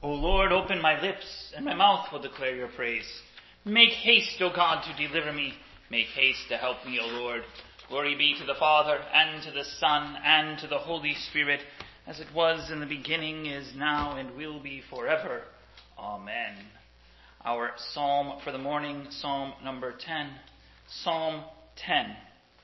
O Lord, open my lips, and my mouth will declare your praise. Make haste, O God, to deliver me. Make haste to help me, O Lord. Glory be to the Father, and to the Son, and to the Holy Spirit, as it was in the beginning, is now, and will be forever. Amen. Our psalm for the morning, Psalm number 10. Psalm 10.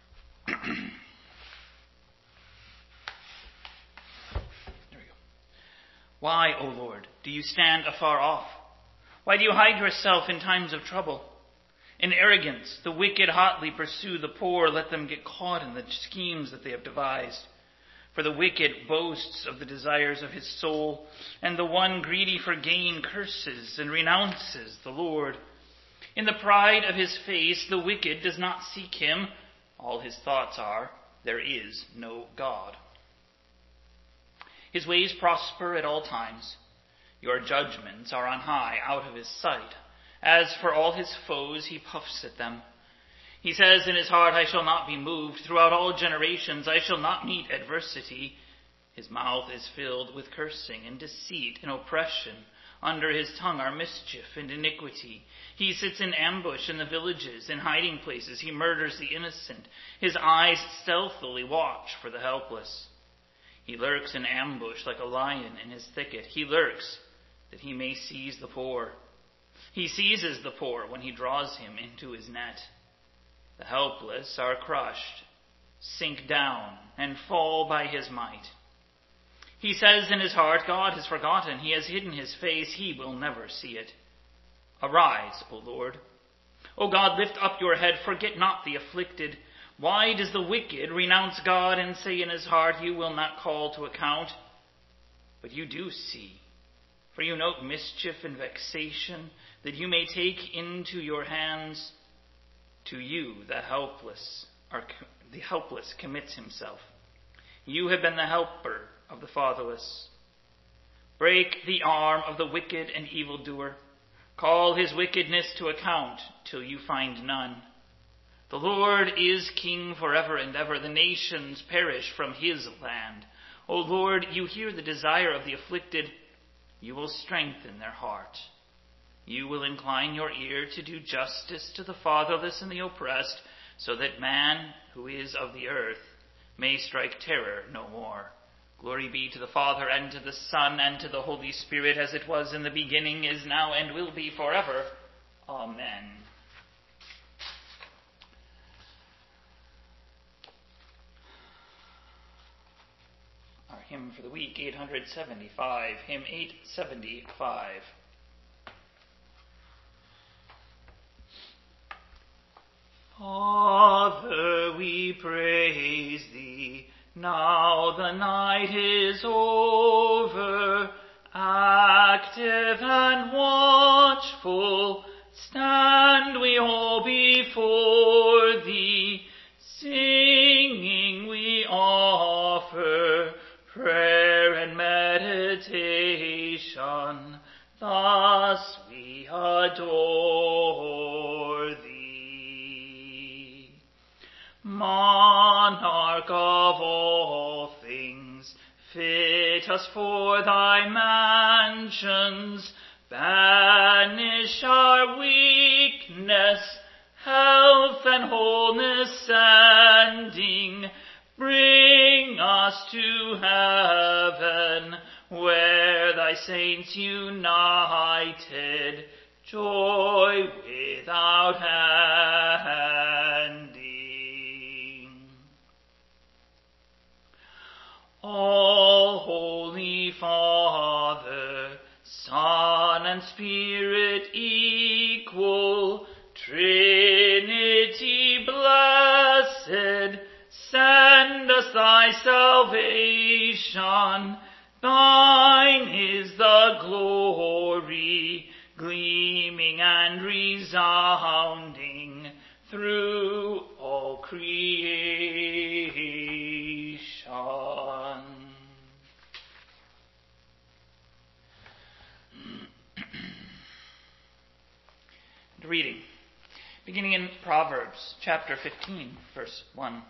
Why, O Lord, do you stand afar off? Why do you hide yourself in times of trouble? In arrogance, the wicked hotly pursue the poor. Let them get caught in the schemes that they have devised. For the wicked boasts of the desires of his soul, and the one greedy for gain curses and renounces the Lord. In the pride of his face, the wicked does not seek him. All his thoughts are, there is no God. His ways prosper at all times. Your judgments are on high, out of his sight. As for all his foes, he puffs at them. He says in his heart, I shall not be moved. Throughout all generations, I shall not meet adversity. His mouth is filled with cursing and deceit and oppression. Under his tongue are mischief and iniquity. He sits in ambush in the villages, in hiding places. He murders the innocent. His eyes stealthily watch for the helpless. He lurks in ambush like a lion in his thicket. He lurks that he may seize the poor. He seizes the poor when he draws him into his net. The helpless are crushed, sink down, and fall by his might. He says in his heart, God has forgotten. He has hidden his face. He will never see it. Arise, O Lord. O God, lift up your head. Forget not the afflicted. Why does the wicked renounce God and say in his heart, you will not call to account? But you do see, for you note mischief and vexation, that you may take into your hands. To you the helpless commits himself. You have been the helper of the fatherless. Break the arm of the wicked and evildoer. Call his wickedness to account till you find none. The Lord is king forever and ever. The nations perish from his land. O Lord, you hear the desire of the afflicted. You will strengthen their heart. You will incline your ear to do justice to the fatherless and the oppressed, so that man who is of the earth may strike terror no more. Glory be to the Father, and to the Son, and to the Holy Spirit, as it was in the beginning, is now, and will be forever. Amen. Our hymn for the week, 875, hymn 875. Father, we praise thee, now the night is over. Active and watchful, stand we all before thee. Singing we offer prayer and meditation. Thus we adore thee. Monarch of all things, fit us for thy mansions. Banish our weakness, health and wholeness sending. Bring us to heaven, where thy saints united, joy without ending. All Holy Father, Son and Spirit equal, Trinity blessed, send us thy salvation. Thine is the glory, gleaming and resounding through all creation. Reading, beginning in Proverbs chapter 15, verse 1.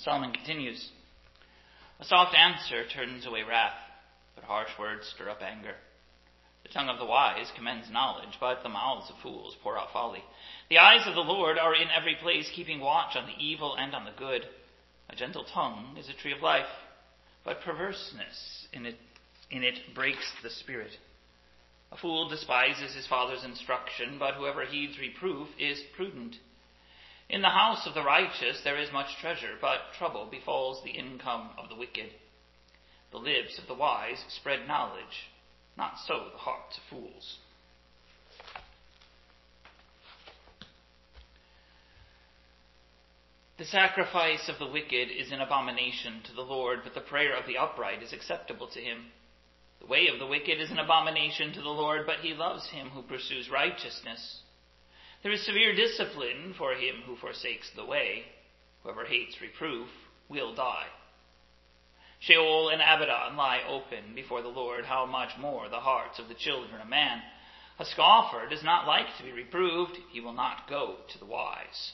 Solomon continues, "A soft answer turns away wrath, but harsh words stir up anger. The tongue of the wise commends knowledge, but the mouths of fools pour out folly. The eyes of the Lord are in every place, keeping watch on the evil and on the good. A gentle tongue is a tree of life, but perverseness in it breaks the spirit. A fool despises his father's instruction, but whoever heeds reproof is prudent. In the house of the righteous there is much treasure, but trouble befalls the income of the wicked. The lips of the wise spread knowledge, not so the hearts of fools." The sacrifice of the wicked is an abomination to the Lord, but the prayer of the upright is acceptable to him. The way of the wicked is an abomination to the Lord, but he loves him who pursues righteousness. There is severe discipline for him who forsakes the way. Whoever hates reproof will die. Sheol and Abaddon lie open before the Lord. How much more the hearts of the children of man? A scoffer does not like to be reproved. He will not go to the wise.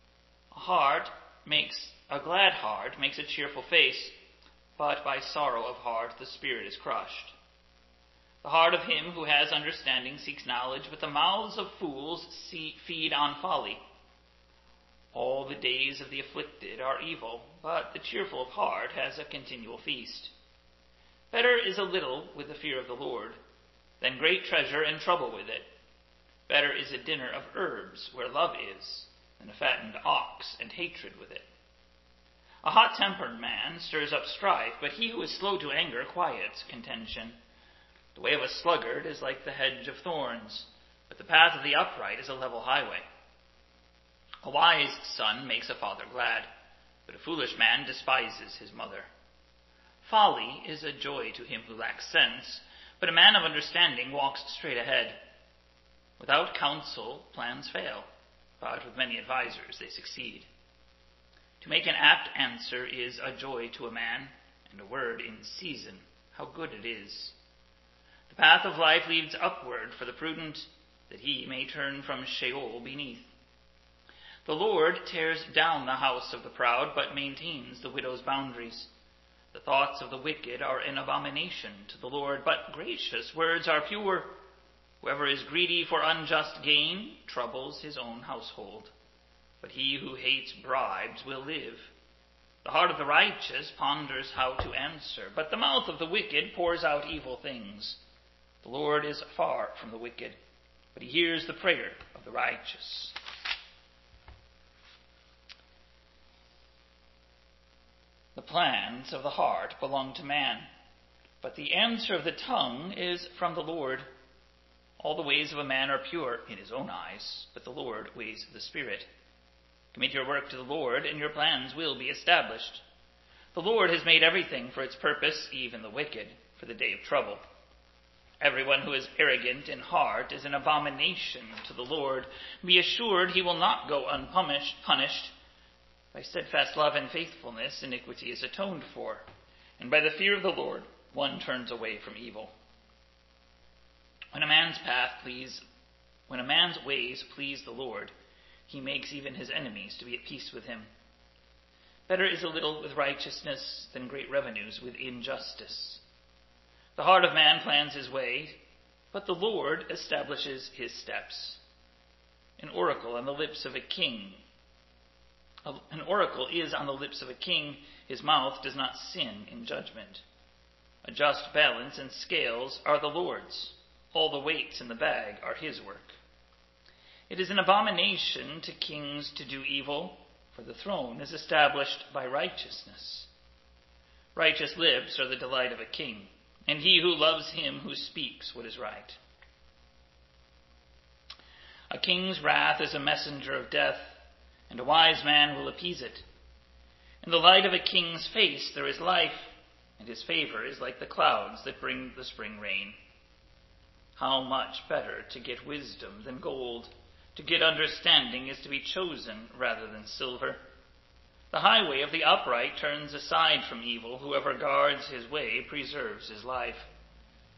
A glad heart makes a cheerful face, but by sorrow of heart the spirit is crushed. The heart of him who has understanding seeks knowledge, but the mouths of fools feed on folly. All the days of the afflicted are evil, but the cheerful of heart has a continual feast. Better is a little with the fear of the Lord than great treasure and trouble with it. Better is a dinner of herbs where love is than a fattened ox and hatred with it. A hot-tempered man stirs up strife, but he who is slow to anger quiets contention. The way of a sluggard is like the hedge of thorns, but the path of the upright is a level highway. A wise son makes a father glad, but a foolish man despises his mother. Folly is a joy to him who lacks sense, but a man of understanding walks straight ahead. Without counsel, plans fail, but with many advisers they succeed. To make an apt answer is a joy to a man, and a word in season, how good it is. The path of life leads upward for the prudent, that he may turn from Sheol beneath. The Lord tears down the house of the proud, but maintains the widow's boundaries. The thoughts of the wicked are an abomination to the Lord, but gracious words are pure. Whoever is greedy for unjust gain troubles his own household, but he who hates bribes will live. The heart of the righteous ponders how to answer, but the mouth of the wicked pours out evil things. The Lord is far from the wicked, but he hears the prayer of the righteous. The plans of the heart belong to man, but the answer of the tongue is from the Lord. All the ways of a man are pure in his own eyes, but the Lord weighs the spirit. Commit your work to the Lord, and your plans will be established. The Lord has made everything for its purpose, even the wicked, for the day of trouble. Everyone who is arrogant in heart is an abomination to the Lord. Be assured he will not go unpunished. By steadfast love and faithfulness, iniquity is atoned for, and by the fear of the Lord, one turns away from evil. When a man's ways please the Lord, he makes even his enemies to be at peace with him. Better is a little with righteousness than great revenues with injustice. The heart of man plans his way, but the Lord establishes his steps. An oracle is on the lips of a king. His mouth does not sin in judgment. A just balance and scales are the Lord's. All the weights in the bag are his work. It is an abomination to kings to do evil, for the throne is established by righteousness. Righteous lips are the delight of a king, and he who loves him who speaks what is right. A king's wrath is a messenger of death, and a wise man will appease it. In the light of a king's face there is life, and his favor is like the clouds that bring the spring rain. How much better to get wisdom than gold. To get understanding is to be chosen rather than silver. The highway of the upright turns aside from evil. Whoever guards his way preserves his life.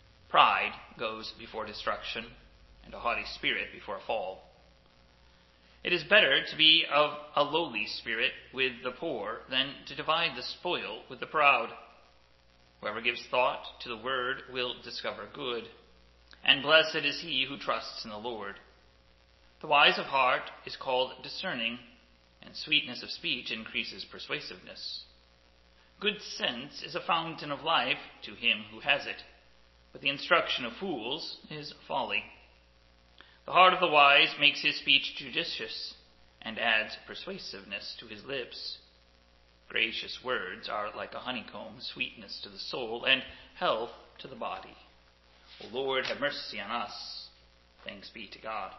Pride goes before destruction, and a haughty spirit before a fall. It is better to be of a lowly spirit with the poor than to divide the spoil with the proud. Whoever gives thought to the word will discover good, and blessed is he who trusts in the Lord. The wise of heart is called discerning, and sweetness of speech increases persuasiveness. Good sense is a fountain of life to him who has it, but the instruction of fools is folly. The heart of the wise makes his speech judicious, and adds persuasiveness to his lips. Gracious words are like a honeycomb, sweetness to the soul, and health to the body. O Lord, have mercy on us. Thanks be to God.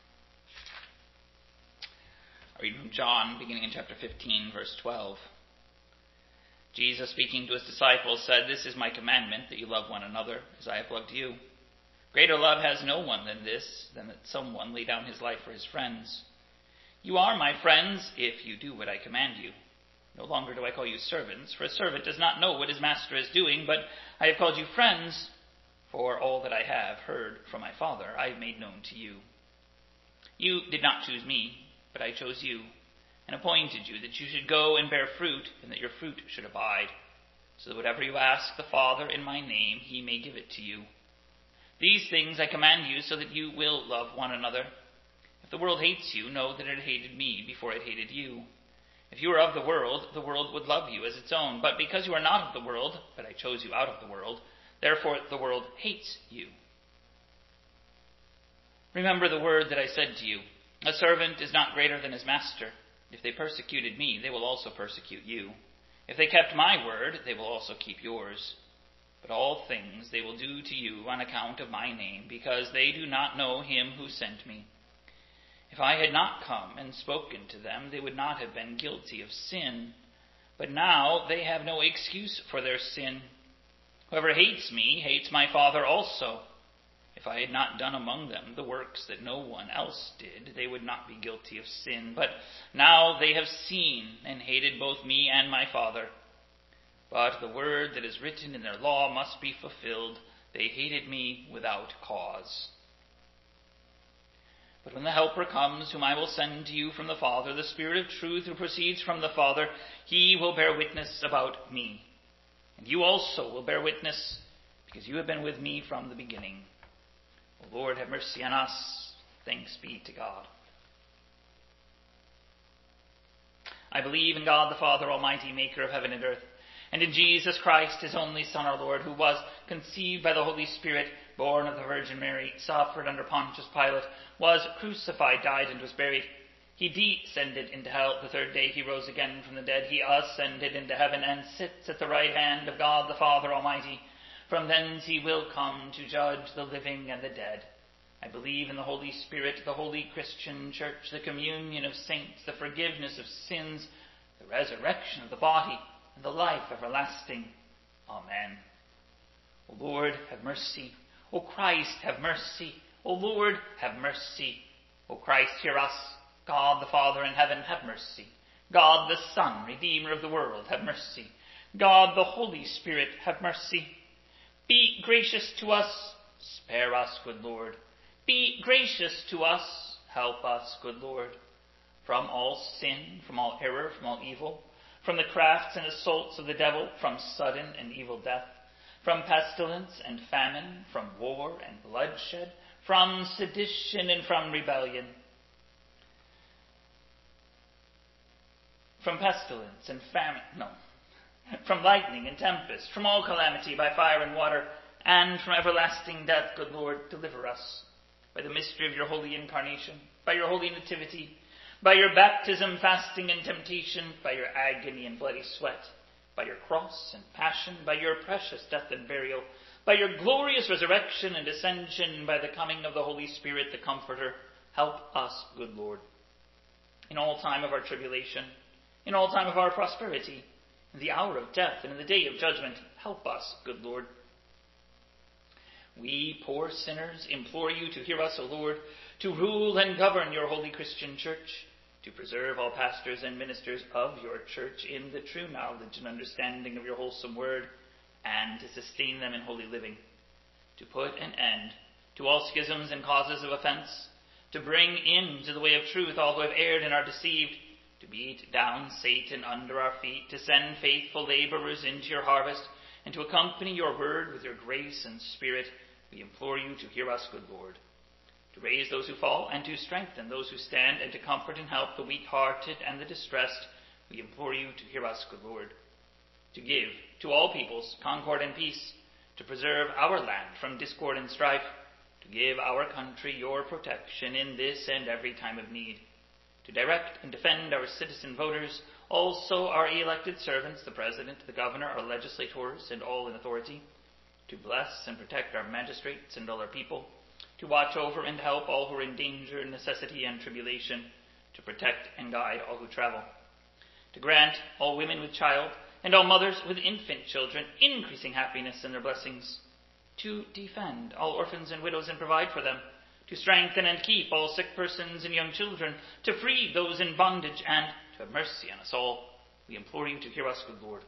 I read from John, beginning in chapter 15, verse 12. Jesus, speaking to his disciples, said, "This is my commandment, that you love one another, as I have loved you. Greater love has no one than this, than that someone lay down his life for his friends. You are my friends, if you do what I command you. No longer do I call you servants, for a servant does not know what his master is doing, but I have called you friends, for all that I have heard from my Father I have made known to you. You did not choose me, but I chose you, and appointed you that you should go and bear fruit, and that your fruit should abide, so that whatever you ask the Father in my name, he may give it to you. These things I command you, so that you will love one another. If the world hates you, know that it hated me before it hated you. If you were of the world would love you as its own. But because you are not of the world, but I chose you out of the world, therefore the world hates you. Remember the word that I said to you. A servant is not greater than his master. If they persecuted me, they will also persecute you. If they kept my word, they will also keep yours. But all things they will do to you on account of my name, because they do not know him who sent me. If I had not come and spoken to them, they would not have been guilty of sin. But now they have no excuse for their sin. Whoever hates me hates my Father also. If I had not done among them the works that no one else did, they would not be guilty of sin. But now they have seen and hated both me and my Father. But the word that is written in their law must be fulfilled. They hated me without cause. But when the Helper comes, whom I will send to you from the Father, the Spirit of truth who proceeds from the Father, he will bear witness about me. And you also will bear witness, because you have been with me from the beginning. O Lord, have mercy on us. Thanks be to God. I believe in God the Father Almighty, maker of heaven and earth, and in Jesus Christ, his only Son, our Lord, who was conceived by the Holy Spirit, born of the Virgin Mary, suffered under Pontius Pilate, was crucified, died, and was buried. He descended into hell. The third day he rose again from the dead. He ascended into heaven and sits at the right hand of God the Father Almighty. From thence he will come to judge the living and the dead. I believe in the Holy Spirit, the holy Christian Church, the communion of saints, the forgiveness of sins, the resurrection of the body, and the life everlasting. Amen. O Lord, have mercy. O Christ, have mercy. O Lord, have mercy. O Christ, hear us. God the Father in heaven, have mercy. God the Son, Redeemer of the world, have mercy. God the Holy Spirit, have mercy. Be gracious to us. Spare us, good Lord. Be gracious to us. Help us, good Lord. From all sin, from all error, from all evil, from the crafts and assaults of the devil, from sudden and evil death, from pestilence and famine, from war and bloodshed, from sedition and from rebellion, from pestilence and famine, from lightning and tempest, from all calamity by fire and water, and from everlasting death, good Lord, deliver us. By the mystery of your holy incarnation, by your holy nativity, by your baptism, fasting, and temptation, by your agony and bloody sweat, by your cross and passion, by your precious death and burial, by your glorious resurrection and ascension, by the coming of the Holy Spirit, the Comforter, help us, good Lord. In all time of our tribulation, in all time of our prosperity, in the hour of death and in the day of judgment, help us, good Lord. We, poor sinners, implore you to hear us, O Lord, to rule and govern your holy Christian church, to preserve all pastors and ministers of your church in the true knowledge and understanding of your wholesome word, and to sustain them in holy living, to put an end to all schisms and causes of offense, to bring into the way of truth all who have erred and are deceived, to beat down Satan under our feet, to send faithful laborers into your harvest, and to accompany your word with your grace and spirit, we implore you to hear us, good Lord. To raise those who fall, and to strengthen those who stand, and to comfort and help the weak-hearted and the distressed, we implore you to hear us, good Lord. To give to all peoples concord and peace, to preserve our land from discord and strife, to give our country your protection in this and every time of need, to direct and defend our citizen voters, also our elected servants, the President, the Governor, our legislators, and all in authority, to bless and protect our magistrates and all our people, to watch over and help all who are in danger, necessity, and tribulation, to protect and guide all who travel, to grant all women with child and all mothers with infant children increasing happiness in their blessings, to defend all orphans and widows and provide for them, to strengthen and keep all sick persons and young children, to free those in bondage, and to have mercy on us all. We implore you to hear us, good Lord.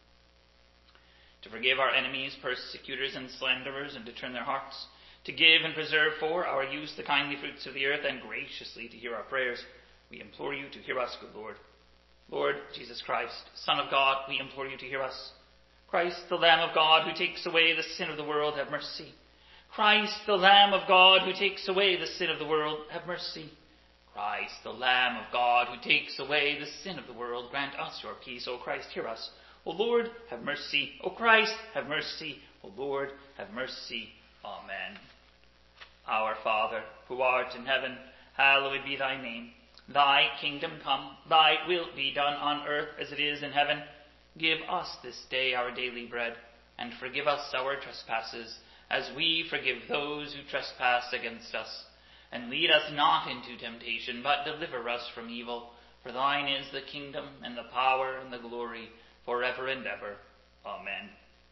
To forgive our enemies, persecutors, and slanderers, and to turn their hearts, to give and preserve for our use the kindly fruits of the earth, and graciously to hear our prayers. We implore you to hear us, good Lord. Lord Jesus Christ, Son of God, we implore you to hear us. Christ, the Lamb of God, who takes away the sin of the world, have mercy. Christ, the Lamb of God, who takes away the sin of the world, have mercy. Christ, the Lamb of God, who takes away the sin of the world, grant us your peace. O Christ, hear us. O Lord, have mercy. O Christ, have mercy. O Lord, have mercy. Amen. Our Father, who art in heaven, hallowed be thy name. Thy kingdom come, thy will be done on earth as it is in heaven. Give us this day our daily bread, and forgive us our trespasses, as we forgive those who trespass against us. And lead us not into temptation, but deliver us from evil. For thine is the kingdom, and the power, and the glory, forever and ever. Amen.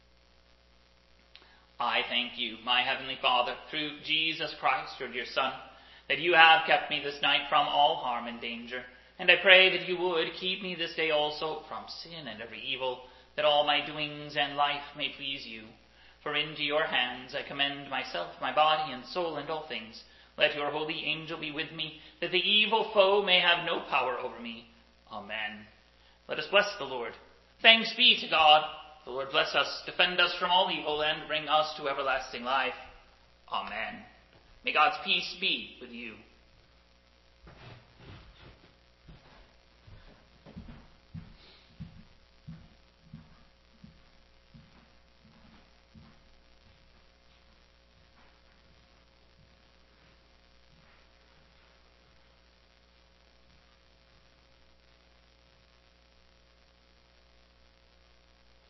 I thank you, my heavenly Father, through Jesus Christ, your dear Son, that you have kept me this night from all harm and danger. And I pray that you would keep me this day also from sin and every evil, that all my doings and life may please you. For into your hands I commend myself, my body and soul, and all things. Let your holy angel be with me, that the evil foe may have no power over me. Amen. Let us bless the Lord. Thanks be to God. The Lord bless us, defend us from all evil, and bring us to everlasting life. Amen. May God's peace be with you.